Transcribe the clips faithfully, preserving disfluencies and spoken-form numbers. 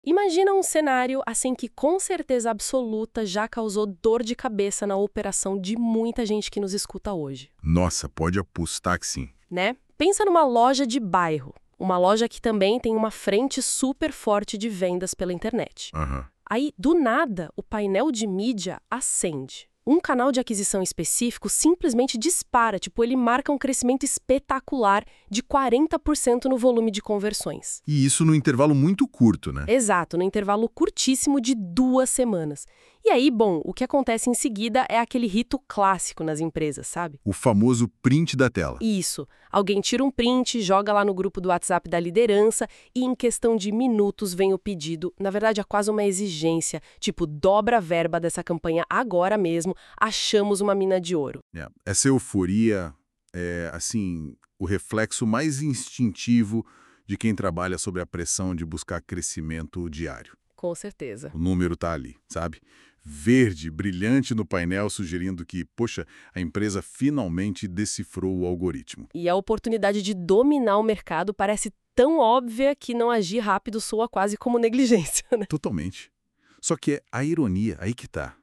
Imagina um cenário assim que com certeza absoluta já causou dor de cabeça na operação de muita gente que nos escuta hoje, Nossa, pode apostar que sim. né? Pensa numa loja de bairro, uma loja que também tem uma frente super forte de vendas pela internet. Aham. Aí, do nada, o painel de mídia acende. Um canal de aquisição específico simplesmente dispara, tipo, ele marca um crescimento espetacular de quarenta por cento no volume de conversões. E isso no intervalo muito curto, né? Exato, no intervalo curtíssimo de duas semanas. E aí, bom, o que acontece em seguida é aquele rito clássico nas empresas, sabe? O famoso print da tela. Isso. Alguém tira um print, joga lá no grupo do WhatsApp da liderança e em questão de minutos vem o pedido, na verdade é quase uma exigência, tipo, dobra a verba dessa campanha agora mesmo, achamos uma mina de ouro. É, essa euforia é, assim, o reflexo mais instintivo de quem trabalha sob a pressão de buscar crescimento diário. Com certeza. O número tá ali, sabe? Verde, brilhante no painel, sugerindo que, poxa, a empresa finalmente decifrou o algoritmo. E a oportunidade de dominar o mercado parece tão óbvia que não agir rápido soa quase como negligência, né? Totalmente. Só que é a ironia, aí que tá.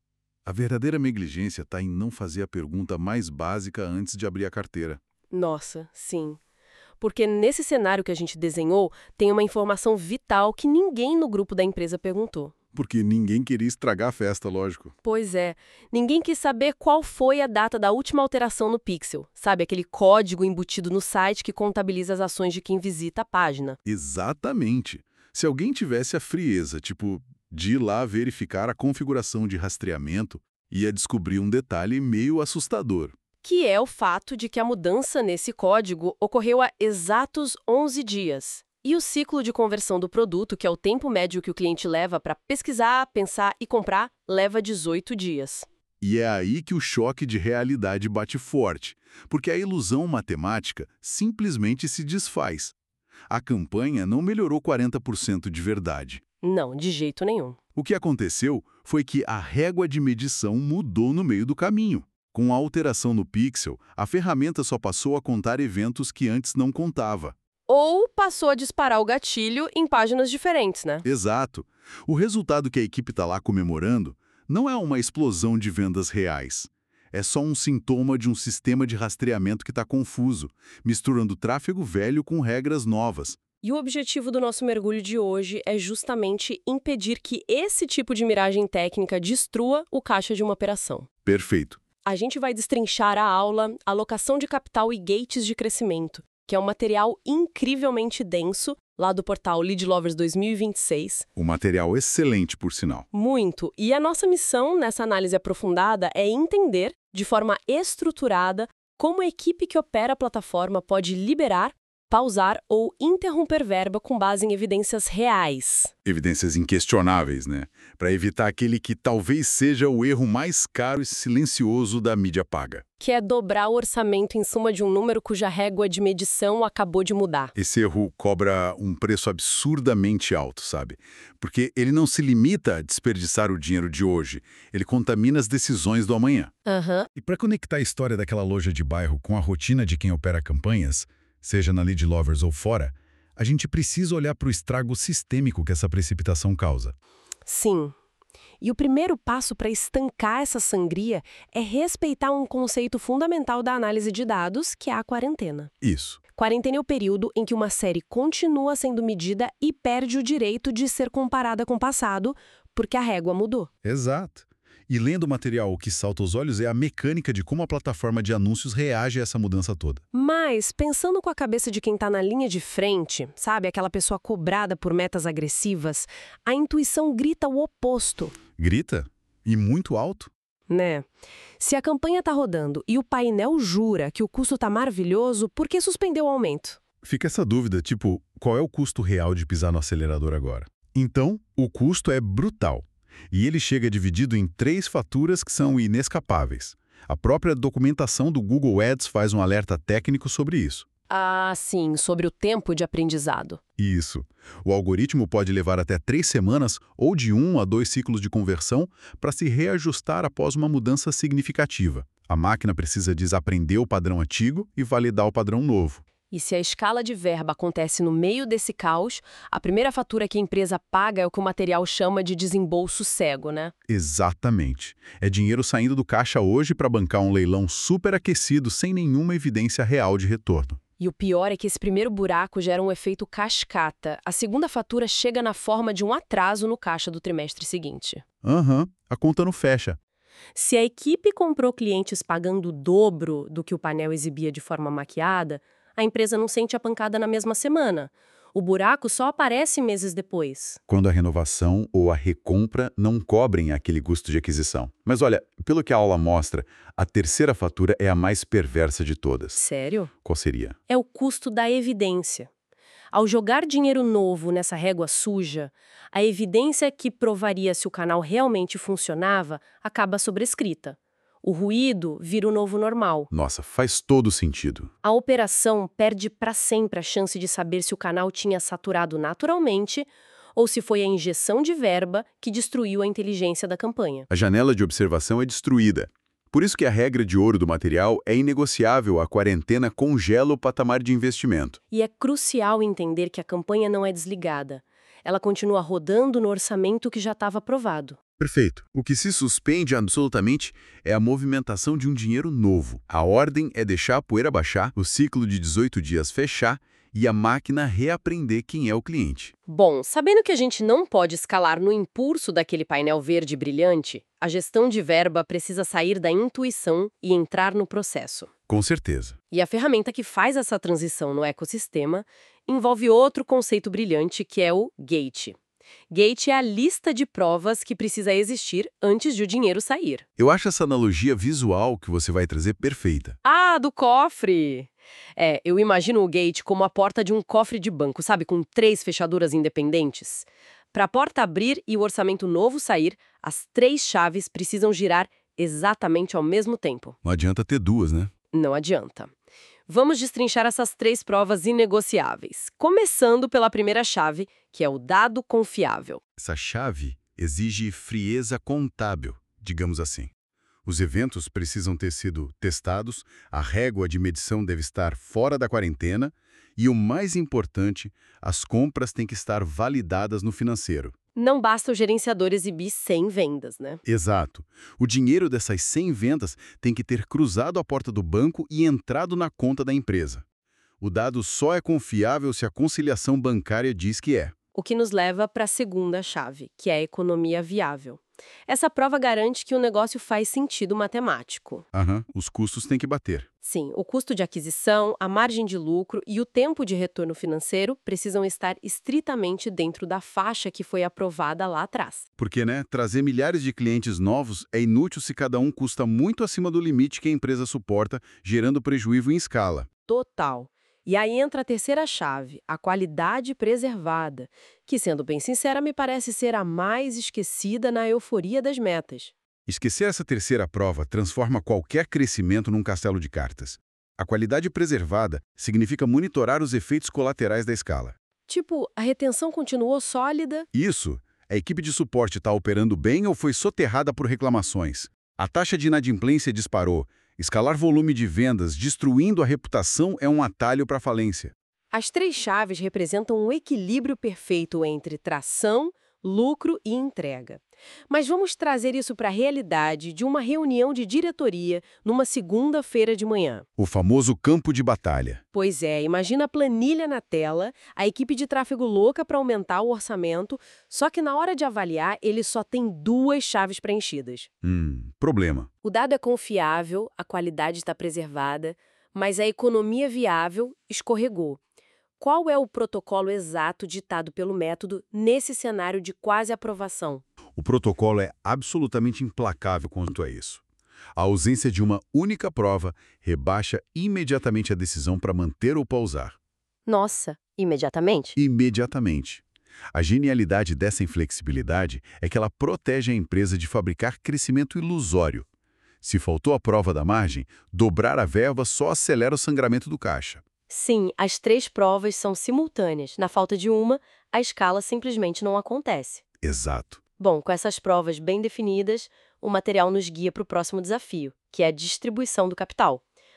A verdadeira negligência está em não fazer a pergunta mais básica antes de abrir a carteira. Nossa, sim. Porque nesse cenário que a gente desenhou, tem uma informação vital que ninguém no grupo da empresa perguntou. Porque ninguém queria estragar a festa, lógico. Pois é, ninguém quis saber qual foi a data da última alteração no Pixel, sabe? Aquele código embutido no site que contabiliza as ações de quem visita a página. Exatamente. Se alguém tivesse a frieza, tipo, de ir lá verificar a configuração de rastreamento, ia descobrir um detalhe meio assustador. Que é o fato de que a mudança nesse código ocorreu há exatos onze dias. E o ciclo de conversão do produto, que é o tempo médio que o cliente leva para pesquisar, pensar e comprar, leva dezoito dias. E é aí que o choque de realidade bate forte, porque a ilusão matemática simplesmente se desfaz. A campanha não melhorou quarenta por cento de verdade. Não, de jeito nenhum. O que aconteceu foi que a régua de medição mudou no meio do caminho. Com a alteração no pixel, a ferramenta só passou a contar eventos que antes não contava. Ou passou a disparar o gatilho em páginas diferentes, né? Exato. O resultado que a equipe está lá comemorando não é uma explosão de vendas reais. É só um sintoma de um sistema de rastreamento que está confuso, misturando tráfego velho com regras novas. E o objetivo do nosso mergulho de hoje é justamente impedir que esse tipo de miragem técnica destrua o caixa de uma operação. Perfeito. A gente vai destrinchar a aula Alocação de Capital e Gates de Crescimento, que é um material incrivelmente denso, lá do portal Lead Lovers dois mil e vinte e seis. Um material excelente, por sinal. Muito. E a nossa missão nessa análise aprofundada é entender, de forma estruturada, como a equipe que opera a plataforma pode liberar, pausar ou interromper verba com base em evidências reais. Evidências inquestionáveis, né? Para evitar aquele que talvez seja o erro mais caro e silencioso da mídia paga. Que é dobrar o orçamento em suma de um número cuja régua de medição acabou de mudar. Esse erro cobra um preço absurdamente alto, sabe? Porque ele não se limita a desperdiçar o dinheiro de hoje, ele contamina as decisões do amanhã. Aham. E para conectar a história daquela loja de bairro com a rotina de quem opera campanhas, seja na Lead Lovers ou fora, a gente precisa olhar para o estrago sistêmico que essa precipitação causa. Sim. E o primeiro passo para estancar essa sangria é respeitar um conceito fundamental da análise de dados, que é a quarentena. Isso. Quarentena é o período em que uma série continua sendo medida e perde o direito de ser comparada com o passado, porque a régua mudou. Exato. E lendo o material, o que salta aos olhos é a mecânica de como a plataforma de anúncios reage a essa mudança toda. Mas, pensando com a cabeça de quem está na linha de frente, sabe, aquela pessoa cobrada por metas agressivas, a intuição grita o oposto. Grita? E muito alto? Né? Se a campanha está rodando e o painel jura que o custo está maravilhoso, por que suspendeu o aumento? Fica essa dúvida, tipo, qual é o custo real de pisar no acelerador agora? Então, o custo é brutal. E ele chega dividido em três faturas que são inescapáveis. A própria documentação do Google Ads faz um alerta técnico sobre isso. Ah, sim, sobre o tempo de aprendizado. Isso. O algoritmo pode levar até três semanas ou de um a dois ciclos de conversão para se reajustar após uma mudança significativa. A máquina precisa desaprender o padrão antigo e validar o padrão novo. E se a escala de verba acontece no meio desse caos, a primeira fatura que a empresa paga é o que o material chama de desembolso cego, né? Exatamente. É dinheiro saindo do caixa hoje para bancar um leilão superaquecido sem nenhuma evidência real de retorno. E o pior é que esse primeiro buraco gera um efeito cascata. A segunda fatura chega na forma de um atraso no caixa do trimestre seguinte. Aham, a conta não fecha. Se a equipe comprou clientes pagando o dobro do que o painel exibia de forma maquiada, a empresa não sente a pancada na mesma semana. O buraco só aparece meses depois. Quando a renovação ou a recompra não cobrem aquele custo de aquisição. Mas olha, pelo que a aula mostra, a terceira fatura é a mais perversa de todas. Sério? Qual seria? É o custo da evidência. Ao jogar dinheiro novo nessa régua suja, a evidência que provaria se o canal realmente funcionava acaba sobrescrita. O ruído vira o novo normal. Nossa, faz todo sentido. A operação perde para sempre a chance de saber se o canal tinha saturado naturalmente ou se foi a injeção de verba que destruiu a inteligência da campanha. A janela de observação é destruída. Por isso que a regra de ouro do material é inegociável, a quarentena congela o patamar de investimento. E é crucial entender que a campanha não é desligada. Ela continua rodando no orçamento que já estava aprovado. Perfeito. O que se suspende absolutamente é a movimentação de um dinheiro novo. A ordem é deixar a poeira baixar, o ciclo de dezoito dias fechar e a máquina reaprender quem é o cliente. Bom, sabendo que a gente não pode escalar no impulso daquele painel verde brilhante, a gestão de verba precisa sair da intuição e entrar no processo. Com certeza. E a ferramenta que faz essa transição no ecossistema envolve outro conceito brilhante que é o gate. Gate é a lista de provas que precisa existir antes de o dinheiro sair. Eu acho essa analogia visual que você vai trazer perfeita. Ah, do cofre! É, eu imagino o gate como a porta de um cofre de banco, sabe, com três fechaduras independentes. Para a porta abrir e o orçamento novo sair, as três chaves precisam girar exatamente ao mesmo tempo. Não adianta ter duas, né? Não adianta. Vamos destrinchar essas três provas inegociáveis, começando pela primeira chave, que é o dado confiável. Essa chave exige frieza contábil, digamos assim. Os eventos precisam ter sido testados, a régua de medição deve estar fora da quarentena e, o mais importante, as compras têm que estar validadas no financeiro. Não basta o gerenciador exibir cem vendas, né? Exato. O dinheiro dessas cem vendas tem que ter cruzado a porta do banco e entrado na conta da empresa. O dado só é confiável se a conciliação bancária diz que é. O que nos leva para a segunda chave, que é a economia viável. Essa prova garante que o negócio faz sentido matemático. Aham, os custos têm que bater. Sim, o custo de aquisição, a margem de lucro e o tempo de retorno financeiro precisam estar estritamente dentro da faixa que foi aprovada lá atrás. Porque, né, trazer milhares de clientes novos é inútil se cada um custa muito acima do limite que a empresa suporta, gerando prejuízo em escala. Total. E aí entra a terceira chave, a qualidade preservada, que, sendo bem sincera, me parece ser a mais esquecida na euforia das metas. Esquecer essa terceira prova transforma qualquer crescimento num castelo de cartas. A qualidade preservada significa monitorar os efeitos colaterais da escala. Tipo, a retenção continuou sólida? Isso. A equipe de suporte está operando bem ou foi soterrada por reclamações? A taxa de inadimplência disparou. Escalar volume de vendas destruindo a reputação é um atalho para a falência. As três chaves representam um equilíbrio perfeito entre tração, lucro e entrega. Mas vamos trazer isso para a realidade de uma reunião de diretoria numa segunda-feira de manhã. O famoso campo de batalha. Pois é, imagina a planilha na tela, a equipe de tráfego louca para aumentar o orçamento, só que na hora de avaliar, ele só tem duas chaves preenchidas. Hum, problema. O dado é confiável, a qualidade está preservada, mas a economia viável escorregou. Qual é o protocolo exato ditado pelo método nesse cenário de quase aprovação? O protocolo é absolutamente implacável quanto a isso. A ausência de uma única prova rebaixa imediatamente a decisão para manter ou pausar. Nossa, imediatamente? Imediatamente. A genialidade dessa inflexibilidade é que ela protege a empresa de fabricar crescimento ilusório. Se faltou a prova da margem, dobrar a verba só acelera o sangramento do caixa. Sim, as três provas são simultâneas. Na falta de uma, a escala simplesmente não acontece. Exato. Bom, com essas provas bem definidas, o material nos guia para o próximo desafio, que é a distribuição do capital.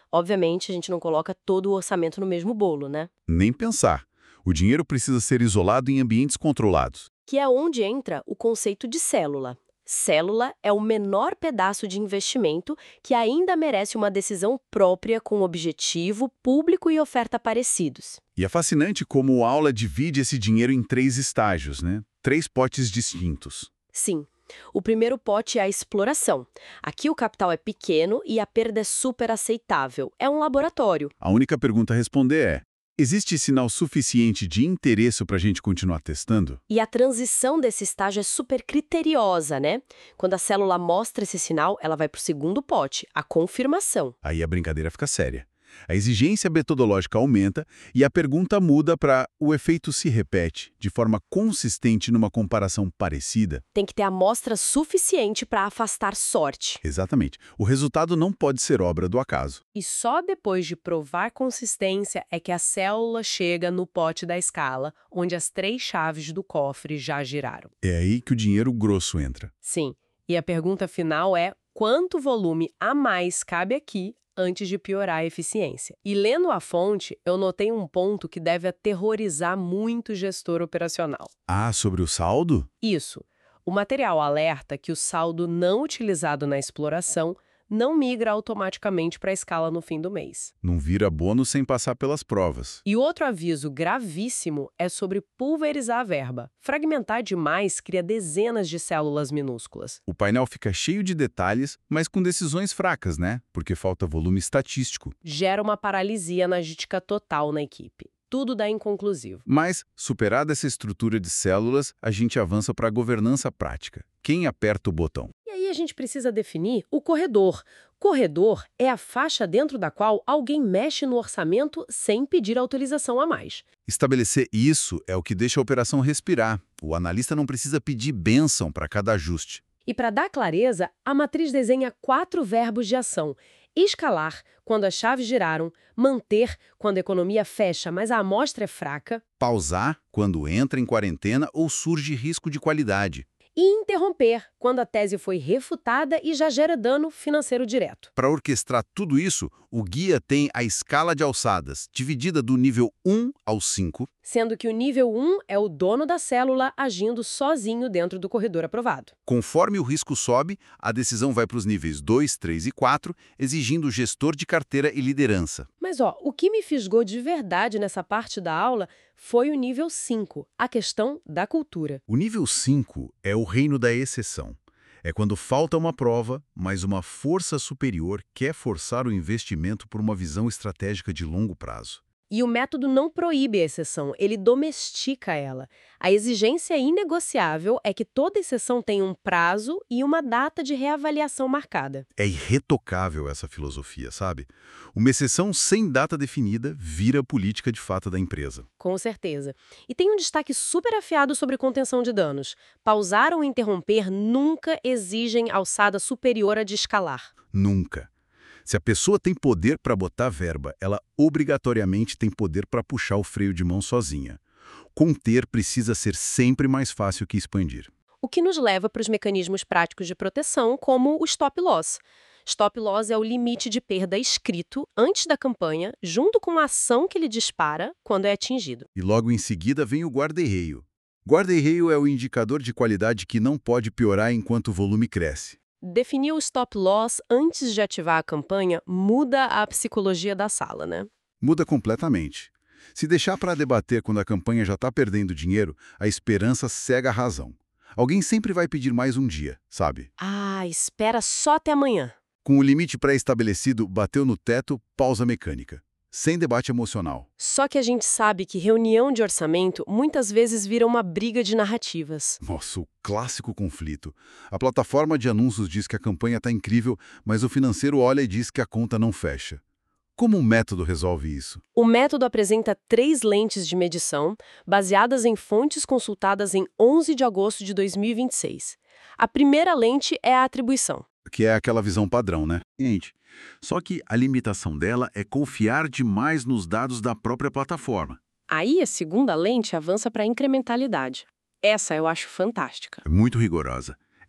Obviamente, a gente não coloca todo o orçamento no mesmo bolo, né? Nem pensar. O dinheiro precisa ser isolado em ambientes controlados. Que é onde entra o conceito de célula. Célula é o menor pedaço de investimento que ainda merece uma decisão própria com objetivo, público e oferta parecidos. E é fascinante como a aula divide esse dinheiro em três estágios, né? Três potes distintos. Sim. O primeiro pote é a exploração. Aqui o capital é pequeno e a perda é super aceitável. É um laboratório. A única pergunta a responder é: existe sinal suficiente de interesse para a gente continuar testando? E a transição desse estágio é super criteriosa, né? Quando a célula mostra esse sinal, ela vai para o segundo pote, a confirmação. Aí a brincadeira fica séria. A exigência metodológica aumenta e a pergunta muda para o efeito se repete de forma consistente numa comparação parecida. Tem que ter amostra suficiente para afastar sorte. Exatamente. O resultado não pode ser obra do acaso. E só depois de provar consistência é que a célula chega no pote da escala, onde as três chaves do cofre já giraram. É aí que o dinheiro grosso entra. Sim. E a pergunta final é: quanto volume a mais cabe aqui antes de piorar a eficiência? E lendo a fonte, eu notei um ponto que deve aterrorizar muito o gestor operacional. Ah, sobre o saldo? Isso. O material alerta que o saldo não utilizado na exploração não migra automaticamente para a escala no fim do mês. Não vira bônus sem passar pelas provas. E outro aviso gravíssimo é sobre pulverizar a verba. Fragmentar demais cria dezenas de células minúsculas. O painel fica cheio de detalhes, mas com decisões fracas, né? Porque falta volume estatístico. Gera uma paralisia analítica total na equipe. Tudo dá inconclusivo. Mas, superada essa estrutura de células, a gente avança para a governança prática. Quem aperta o botão? E aí a gente precisa definir o corredor. Corredor é a faixa dentro da qual alguém mexe no orçamento sem pedir autorização a mais. Estabelecer isso é o que deixa a operação respirar. O analista não precisa pedir bênção para cada ajuste. E para dar clareza, a matriz desenha quatro verbos de ação. Escalar, quando as chaves giraram. Manter, quando a economia fecha, mas a amostra é fraca. Pausar, quando entra em quarentena ou surge risco de qualidade. E interromper, quando a tese foi refutada e já gera dano financeiro direto. Para orquestrar tudo isso, o guia tem a escala de alçadas, dividida do nível um ao cinco. Sendo que o nível um é o dono da célula agindo sozinho dentro do corredor aprovado. Conforme o risco sobe, a decisão vai para os níveis dois, três e quatro, exigindo gestor de carteira e liderança. Mas ó, o que me fisgou de verdade nessa parte da aula foi o nível cinco, a questão da cultura. O nível cinco é o reino da exceção. É quando falta uma prova, mas uma força superior quer forçar o investimento por uma visão estratégica de longo prazo. E o método não proíbe a exceção, ele domestica ela. A exigência inegociável é que toda exceção tenha um prazo e uma data de reavaliação marcada. É irretocável essa filosofia, sabe? Uma exceção sem data definida vira política de fato da empresa. Com certeza. E tem um destaque super afiado sobre contenção de danos. Pausar ou interromper nunca exigem alçada superior a de escalar. Nunca. Se a pessoa tem poder para botar verba, ela obrigatoriamente tem poder para puxar o freio de mão sozinha. Conter precisa ser sempre mais fácil que expandir. O que nos leva para os mecanismos práticos de proteção, como o stop loss. Stop loss é o limite de perda escrito antes da campanha, junto com a ação que ele dispara quando é atingido. E logo em seguida vem o guarda-reio. Guarda-reio é o indicador de qualidade que não pode piorar enquanto o volume cresce. Definir o stop loss antes de ativar a campanha muda a psicologia da sala, né? Muda completamente. Se deixar para debater quando a campanha já está perdendo dinheiro, a esperança cega a razão. Alguém sempre vai pedir mais um dia, sabe? Ah, espera só até amanhã. Com o limite pré-estabelecido, bateu no teto, pausa mecânica. Sem debate emocional. Só que a gente sabe que reunião de orçamento muitas vezes vira uma briga de narrativas. Nossa, o clássico conflito. A plataforma de anúncios diz que a campanha está incrível, mas o financeiro olha e diz que a conta não fecha. Como o método resolve isso? O método apresenta três lentes de medição, baseadas em fontes consultadas em onze de agosto de dois mil e vinte e seis. A primeira lente é a atribuição. Que é aquela visão padrão, né? Gente, só que a limitação dela é confiar demais nos dados da própria plataforma. Aí a segunda lente avança para a incrementalidade. Essa eu acho fantástica. É muito rigorosa.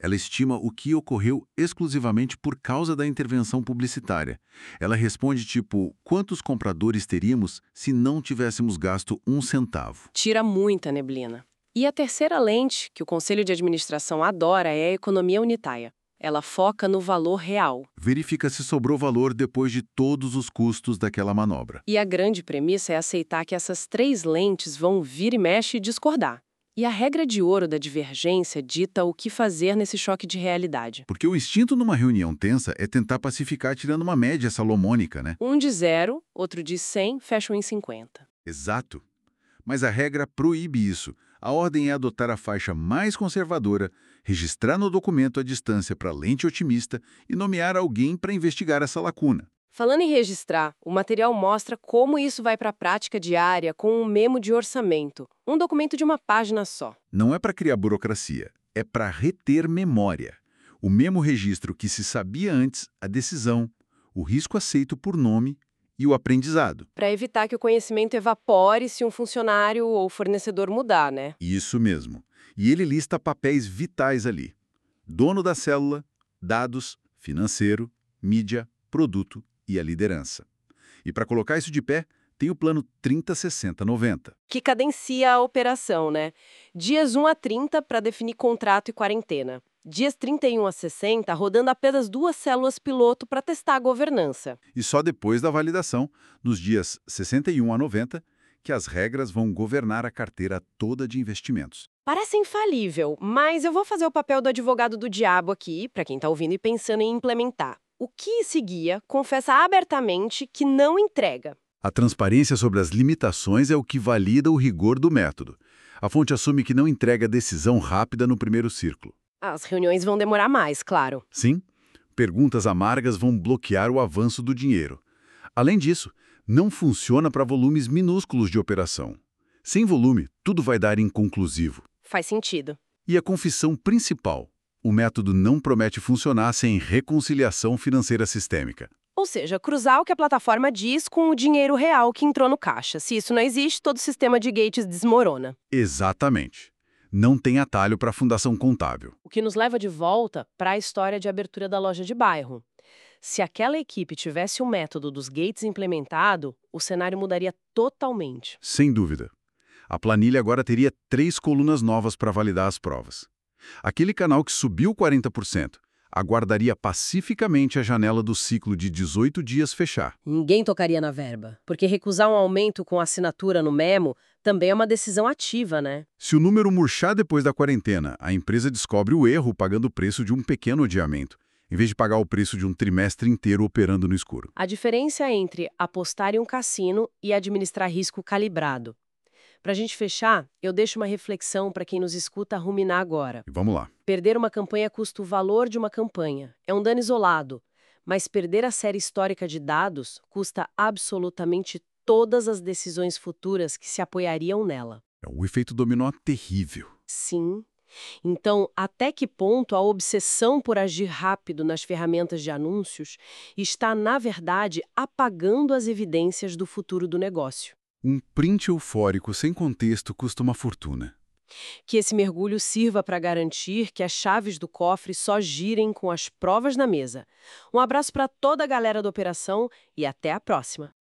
Ela estima o que ocorreu exclusivamente por causa da intervenção publicitária. Ela responde tipo, quantos compradores teríamos se não tivéssemos gasto um centavo? Tira muita neblina. E a terceira lente, que o Conselho de Administração adora, é a economia unitária. Ela foca no valor real. Verifica se sobrou valor depois de todos os custos daquela manobra. E a grande premissa é aceitar que essas três lentes vão vir e mexe e discordar. E a regra de ouro da divergência dita o que fazer nesse choque de realidade. Porque o instinto numa reunião tensa é tentar pacificar tirando uma média salomônica, né? Um diz zero, outro diz cem, fecham em cinquenta. Exato. Mas a regra proíbe isso. A ordem é adotar a faixa mais conservadora, registrar no documento a distância para a lente otimista e nomear alguém para investigar essa lacuna. Falando em registrar, o material mostra como isso vai para a prática diária com um memo de orçamento, um documento de uma página só. Não é para criar burocracia, é para reter memória. O memo registra o que se sabia antes, a decisão, o risco aceito por nome e o aprendizado. Para evitar que o conhecimento evapore se um funcionário ou fornecedor mudar, né? Isso mesmo. E ele lista papéis vitais ali. Dono da célula, dados, financeiro, mídia, produto e a liderança. E para colocar isso de pé, tem o plano trinta, sessenta, noventa. Que cadencia a operação, né? Dias um a trinta para definir contrato e quarentena. Dias trinta e um a sessenta, rodando apenas duas células piloto para testar a governança. E só depois da validação, nos dias sessenta e um a noventa, que as regras vão governar a carteira toda de investimentos. Parece infalível, mas eu vou fazer o papel do advogado do diabo aqui, para quem está ouvindo e pensando em implementar. O que esse guia confessa abertamente que não entrega. A transparência sobre as limitações é o que valida o rigor do método. A fonte assume que não entrega decisão rápida no primeiro círculo. As reuniões vão demorar mais, claro. Sim, perguntas amargas vão bloquear o avanço do dinheiro. Além disso, não funciona para volumes minúsculos de operação. Sem volume, tudo vai dar inconclusivo. Faz sentido. E a confissão principal: o método não promete funcionar sem reconciliação financeira sistêmica. Ou seja, cruzar o que a plataforma diz com o dinheiro real que entrou no caixa. Se isso não existe, todo o sistema de gates desmorona. Exatamente. Não tem atalho para a fundação contábil. O que nos leva de volta para a história de abertura da loja de bairro. Se aquela equipe tivesse o método dos gates implementado, o cenário mudaria totalmente. Sem dúvida. A planilha agora teria três colunas novas para validar as provas. Aquele canal que subiu quarenta por cento aguardaria pacificamente a janela do ciclo de dezoito dias fechar. Ninguém tocaria na verba, porque recusar um aumento com assinatura no memo também é uma decisão ativa, né? Se o número murchar depois da quarentena, a empresa descobre o erro pagando o preço de um pequeno adiamento, em vez de pagar o preço de um trimestre inteiro operando no escuro. A diferença entre apostar em um cassino e administrar risco calibrado. Para a gente fechar, eu deixo uma reflexão para quem nos escuta ruminar agora. E vamos lá. Perder uma campanha custa o valor de uma campanha. É um dano isolado. Mas perder a série histórica de dados custa absolutamente todas as decisões futuras que se apoiariam nela. O efeito dominó é terrível. Sim. Então, até que ponto a obsessão por agir rápido nas ferramentas de anúncios está, na verdade, apagando as evidências do futuro do negócio? Um print eufórico sem contexto custa uma fortuna. Que esse mergulho sirva para garantir que as chaves do cofre só girem com as provas na mesa. Um abraço para toda a galera da operação e até a próxima!